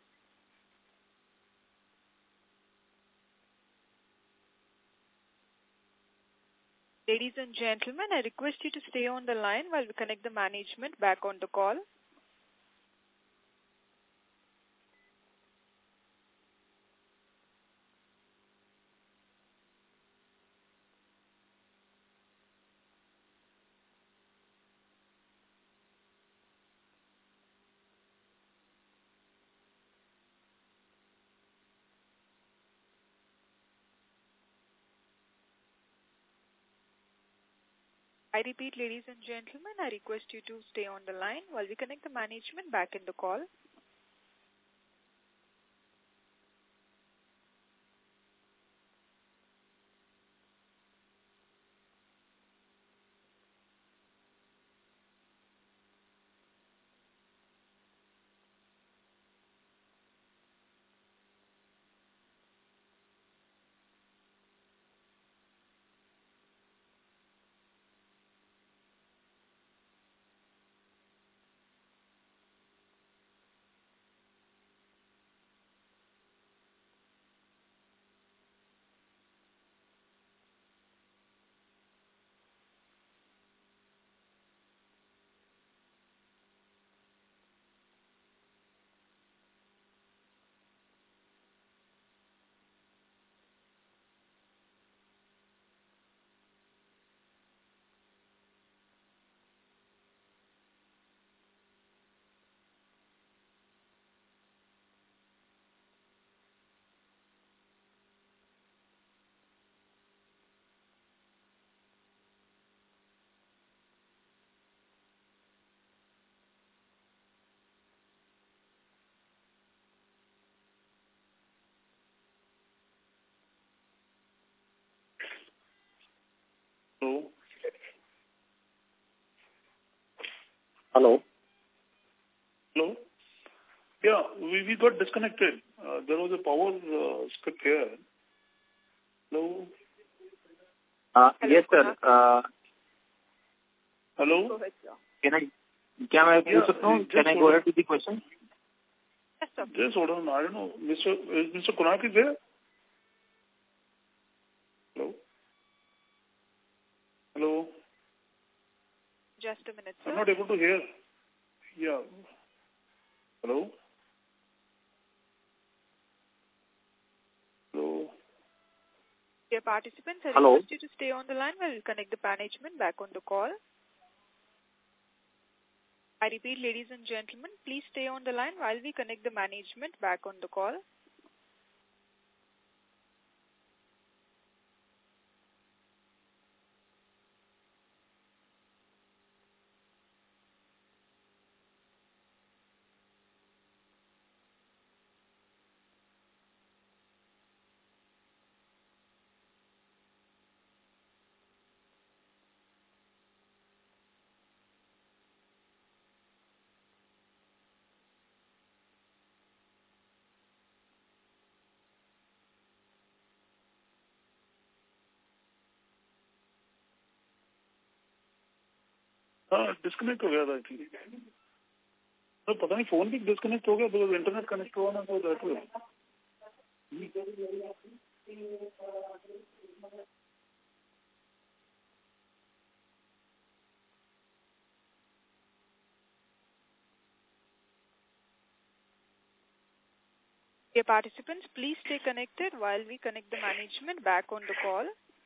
Ladies and gentlemen, I request you to stay on the line while we connect the management back on the call. I repeat, ladies and gentlemen, I request you to stay on the line while we connect the management back in the call. Hello? Hello? Yeah, we, we got disconnected. Uh, there was a power uh, skip here. Hello? Uh, yes, sir. Uh, Hello? Go ahead, sir. can I, can I, Yeah, know, can I go ahead with the question? Yes, sir. Just hold on. I don't know. Mister Is Mister Kunak is there? Hello? Hello? Just a minute, sir. I'm not able to hear. Yeah. Hello? Hello? Dear participants, I Hello? request you to stay on the line while we connect the management back on the call. I repeat, ladies and gentlemen, please stay on the line while we connect the management back on the call. हाँ disconnect हो गया था actually तो पता नहीं phone भी disconnect हो गया बिकॉज इंटरनेट कनेक्ट हुआ ना तो that way Dear participants, please stay connected while we connect the management back on the call.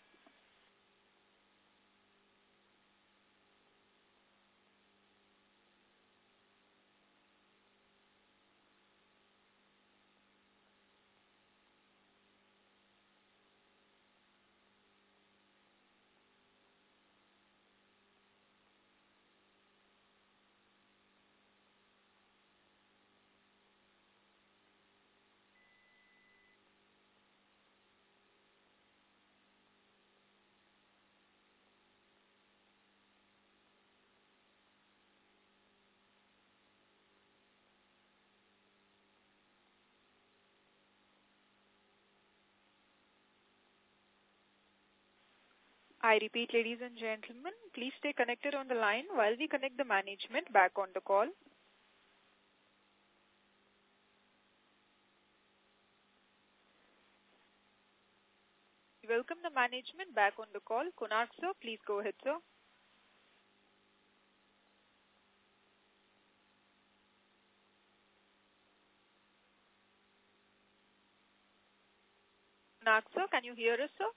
I repeat, ladies and gentlemen, please stay connected on the line while we connect the management back on the call. We welcome the management back on the call. Konark sir, please go ahead, sir. Konark sir, can you hear us, sir?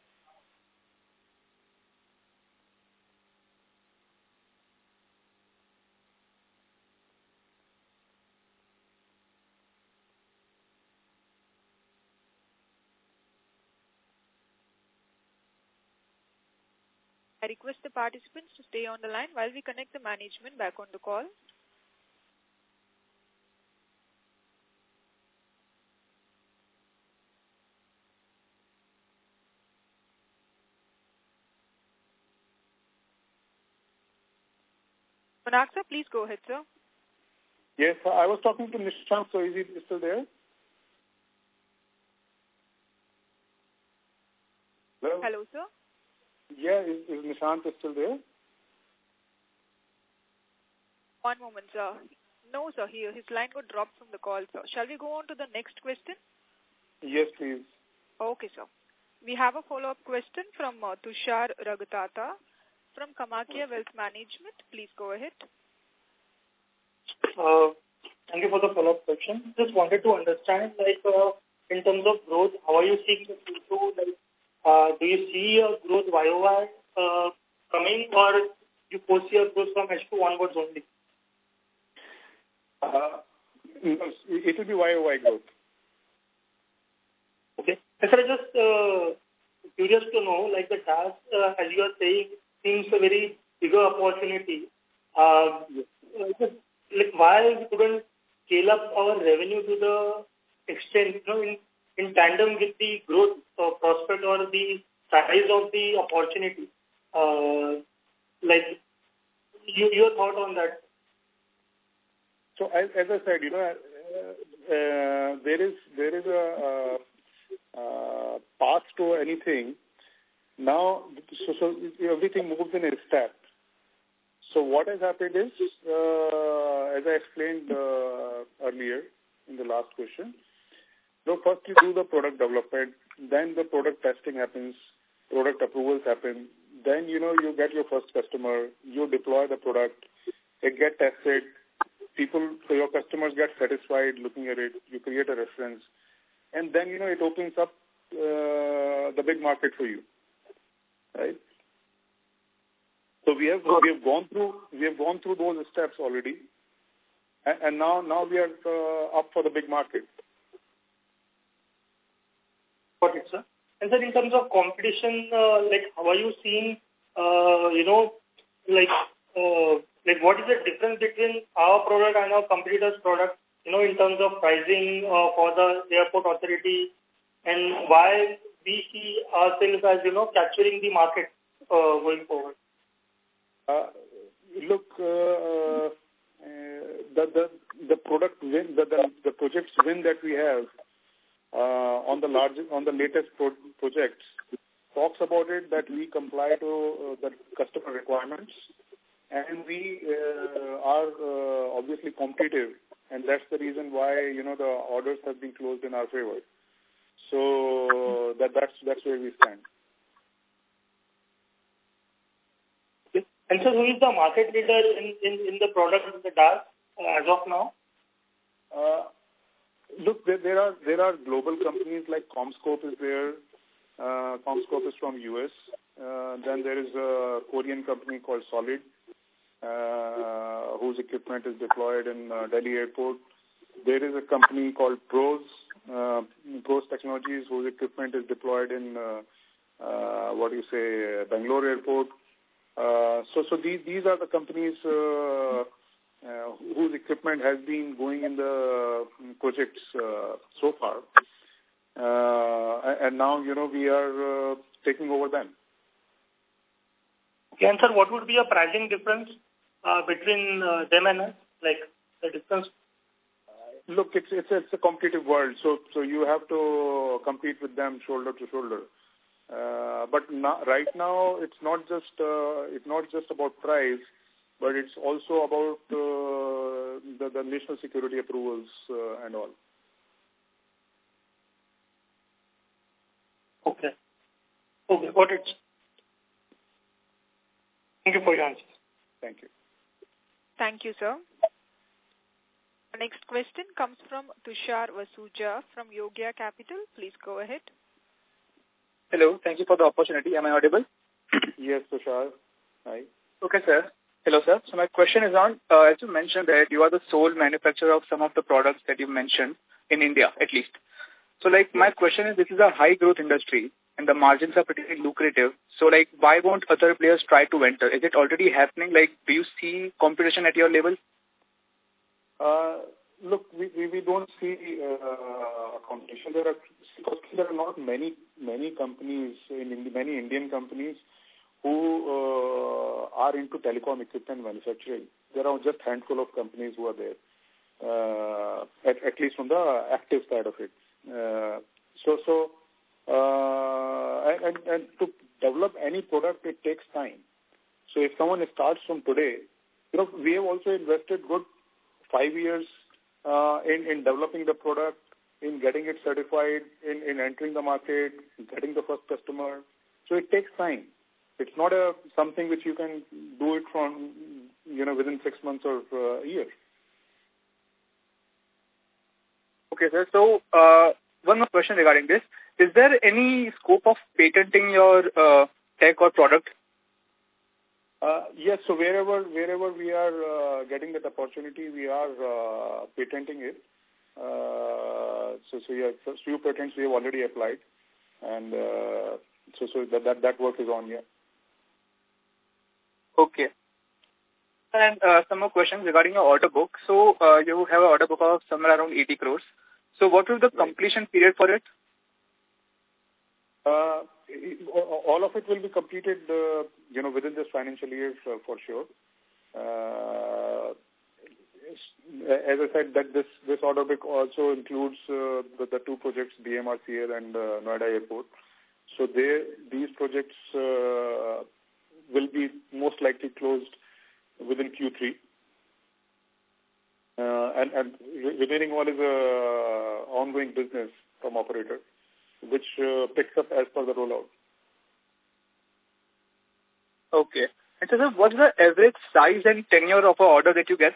I request the participants to stay on the line while we connect the management back on the call. Konark sir, please go ahead, sir. Yes, I was talking to Nishant, so is he still there? Hello? Hello, sir. Yeah, is, is Nishant still there? One moment, sir. No, sir, he, his line got dropped from the call, sir. Shall we go on to the next question? Yes, please. Okay, sir. We have a follow-up question from uh, Tushar Ragatata from Kamakia Wealth Management. Please go ahead. Uh, thank you for the follow-up question. Just wanted to understand, like, uh, in terms of growth, how are you seeing the future? Like, uh, do you see a growth Y O Y uh, coming, or you foresee a growth from H two onwards only? Uh, it will be Y O Y growth. Okay. And sir, just uh, curious to know, like the task, uh, as you are saying, seems a very bigger opportunity. Uh, just, like, why we couldn't scale up our revenue to the extent, you know, in, in tandem with the growth uh, prospect or the size of the opportunity? Uh, like, you, your thought on that? so as, as I said, you know, uh, uh, there is there is a, a, a path to anything. Now, so, so everything moves in a step. So what has happened is, uh, as I explained uh, earlier in the last question, so first you do the product development, then the product testing happens, product approvals happen, then, you know, you get your first customer, you deploy the product, it gets tested, people, so your customers get satisfied looking at it, you create a reference, and then, you know, it opens up uh, the big market for you, right? So we have we have gone through we have gone through those steps already, and, and now now we are uh, up for the big market. Got it, sir. And sir, in terms of competition, uh, like how are you seeing? Uh, you know, like uh, like what is the difference between our product and our competitors' product? You know, in terms of pricing uh, for the airport authority, and why we see ourselves as, you know, capturing the market uh, going forward. Uh, look, uh, uh, the the the product win, the the, the projects win that we have uh, on the large on the latest pro- projects talks about it that we comply to uh, the customer requirements, and we uh, are uh, obviously competitive, and that's the reason why, you know, the orders have been closed in our favor. So that that's that's where we stand. And so who is the market leader in, in, in the product of the D A S uh, as of now? Uh, look, there, there are there are global companies like CommScope is there. Uh, CommScope is from U S. Uh, then there is a Korean company called Solid, uh, whose equipment is deployed in uh, Delhi Airport. There is a company called Pros, uh, Pros Technologies, whose equipment is deployed in, uh, uh, what do you say, Bangalore Airport. Uh, so, so these these are the companies uh, uh, whose equipment has been going in the projects uh, so far, uh, and now, you know, we are uh, taking over them. Okay, and sir, what would be a pricing difference uh, between uh, them and us? Like the difference? Uh, look, it's it's it's a competitive world, so so you have to compete with them shoulder to shoulder. Uh, but now, right now, it's not just uh, it's not just about price, but it's also about uh, the, the national security approvals uh, and all. Okay. Okay, got it. Thank you for your answer. Thank you. Thank you, sir. Our next question comes from Tushar Vasuja from Yogya Capital. Please go ahead. Hello. Thank you for the opportunity. Am I audible? Yes, Tushar. Hi. Okay, sir. Hello, sir. So my question is on, uh, as you mentioned that you are the sole manufacturer of some of the products that you mentioned in India, at least. So, like, my question is, this is a high-growth industry, and the margins are pretty lucrative. So, like, why won't other players try to enter? Is it already happening? Like, do you see competition at your level? Uh, look, we, we, we don't see uh, competition. There are there are not many many companies, in many Indian companies, who uh, are into telecom equipment manufacturing. There are just a handful of companies who are there, uh, at, at least from the active side of it. Uh, so, so uh, and, and to develop any product, it takes time. So if someone starts from today, you know, we have also invested good five years uh, in, in developing the product, in getting it certified, in, in entering the market, getting the first customer. So it takes time. It's not a something which you can do it from, you know, within six months or uh, a year. Okay, sir. So uh, one more question regarding this. Is there any scope of patenting your uh, tech or product? Uh, yes, so wherever wherever we are uh, getting that opportunity, we are uh, patenting it. Uh, so, so yeah, so few patents we have already applied, and uh, so so that, that that work is on here. Okay. And uh, some more questions regarding your order book. So uh, you have an order book of somewhere around eighty crores. So what will the completion period for it? Uh, all of it will be completed, uh, you know, within this financial year for, for sure. Uh, as I said, that this, this order book also includes uh, the, the two projects, D M R C L and uh, Noida Airport. So they, these projects uh, will be most likely closed within Q three. Uh, and, and remaining one is a ongoing business from operator, which uh, picks up as per the rollout. Okay. And so, sir, what's the average size and tenure of an order that you get?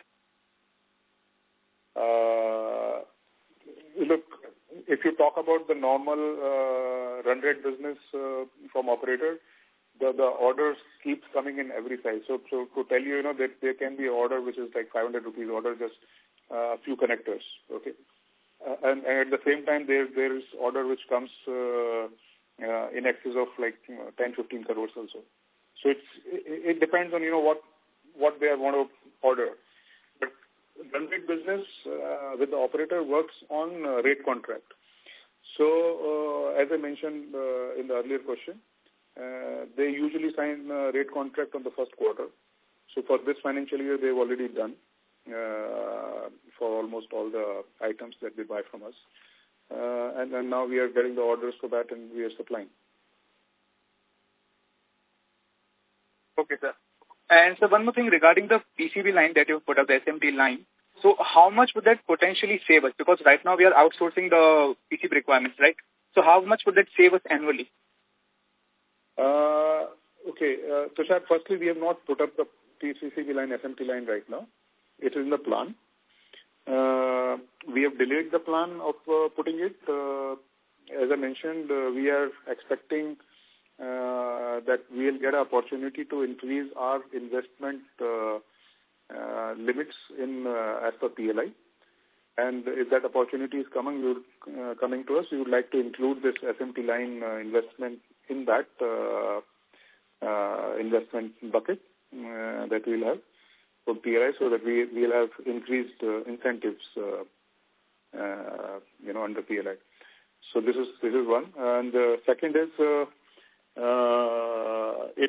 Uh, look, if you talk about the normal uh, run rate business uh, from operator, the, the orders keeps coming in every size. So, so to tell you, you know, that there can be an order which is like five hundred rupees order, just a uh, few connectors, okay? Uh, and, and at the same time, there there is order which comes uh, uh, in excess of like you know, ten, fifteen crores also. So it's it, it depends on, you know, what what they want to order. But run rate business uh, with the operator works on uh, rate contract. So uh, as I mentioned uh, in the earlier question, uh, they usually sign a rate contract on the first quarter. So for this financial year, they've already done uh, for almost all the items that they buy from us. Uh, and, and now we are getting the orders for that and we are supplying. Okay, sir. And so one more thing regarding the P C B line that you put up, the S M T line. So how much would that potentially save us? Because right now we are outsourcing the P C B requirements, right? So how much would that save us annually? Uh, okay, uh, Tushar, firstly, we have not put up the P C B line, S M T line right now. It is in the plan. Uh, we have delayed the plan of uh, putting it. Uh, as I mentioned, uh, we are expecting uh, that we will get an opportunity to increase our investment uh, uh, limits in uh, as per P L I. And if that opportunity is coming, we would, uh, coming to us, we would like to include this S M T line uh, investment in that uh, uh, investment bucket uh, that we'll have for P L I, so that we will have increased uh, incentives, uh, uh, you know, under P L I. So this is this is one, and the uh, second is uh, uh, it,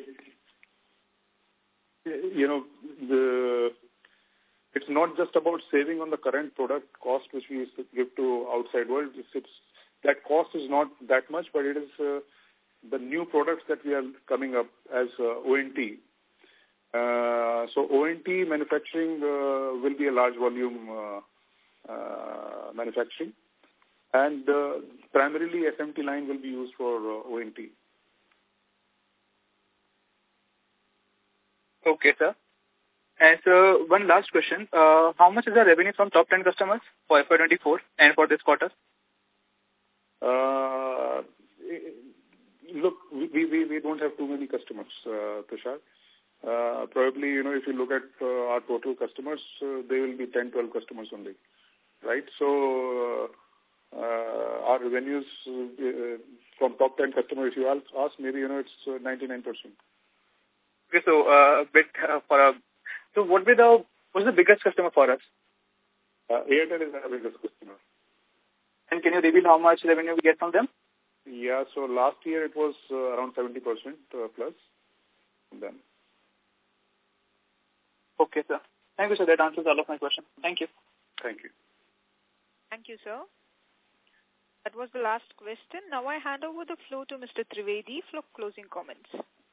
you know, the it's not just about saving on the current product cost which we used to give to outside world. It's, it's that cost is not that much, but it is uh, the new products that we are coming up as uh, O N T. Uh, so O N T manufacturing uh, will be a large volume uh, uh, manufacturing, and uh, primarily S M T line will be used for uh, O N T. Okay, sir. And so one last question: uh, how much is the revenue from top ten customers for F Y twenty-four and for this quarter? Uh, look, we, we we don't have too many customers, uh, Tushar. Uh, probably, you know, if you look at uh, our total customers, uh, they will be ten, twelve customers only, right? So uh, our revenues uh, from top ten customers, if you ask, maybe, you know, it's uh, ninety-nine percent. Okay, so uh, a bit uh, for a, so what be the, what's the biggest customer for us? Uh, Airtel is our biggest customer. And can you reveal how much revenue we get from them? Yeah, so last year it was uh, around seventy percent uh, plus from them. Okay, sir. Thank you, sir. That answers all of my questions. Thank you. Thank you. Thank you, sir. That was the last question. Now I hand over the floor to Mister Trivedi for closing comments.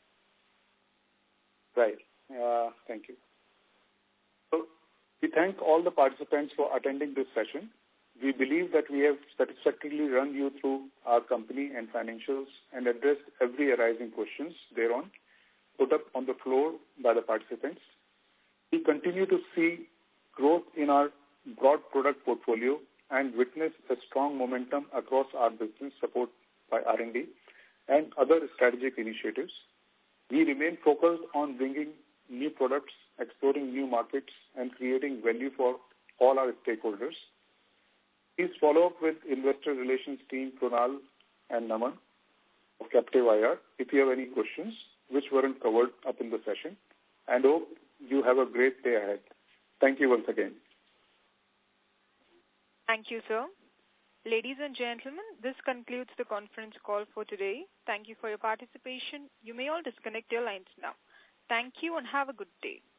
Right. Uh, thank you. So we thank all the participants for attending this session. We believe that we have satisfactorily run you through our company and financials and addressed every arising questions thereon put up on the floor by the participants. We continue to see growth in our broad product portfolio and witness a strong momentum across our business support by R and D and other strategic initiatives. We remain focused on bringing new products, exploring new markets, and creating value for all our stakeholders. Please follow up with Investor Relations team, Pranal and Naman of Captive I R if you have any questions which weren't covered up in the session, and hope you have a great day ahead. Thank you once again. Thank you, sir. Ladies and gentlemen, this concludes the conference call for today. Thank you for your participation. You may all disconnect your lines now. Thank you and have a good day.